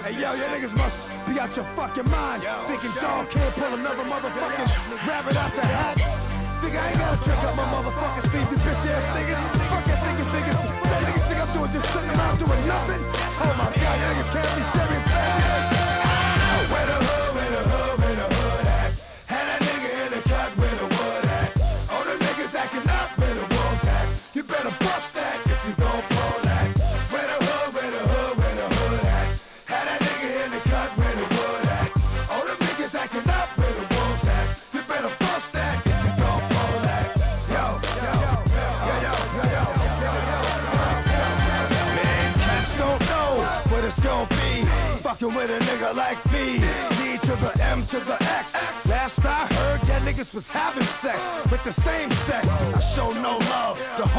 Hey yo, you niggas must be out your fucking mind. Thinking dog can't pull another motherfucking rabbit out the hat. Think I ain't gotta trick up my motherfucking sleeve, you bitch ass niggas. Fuck that niggas. That niggas think I'm doing just sitting around doing nothing. Oh my god, you niggas can't be serious, baby. Where the hood at? Had that nigga in the cut where the wood at. All the niggas acting up where the wolves at. You better bust that if you gon' pull that. Where the hood at? Had that nigga in the cut where the wood at. All the niggas acting up where the wolves at. You better bust that if you gon' pull that. Man, cats don't know what it's gon' be. Fucking with a nigga like me. D to the M to the X. Last I heard, that niggas was having sex with the same sex. I show no love. The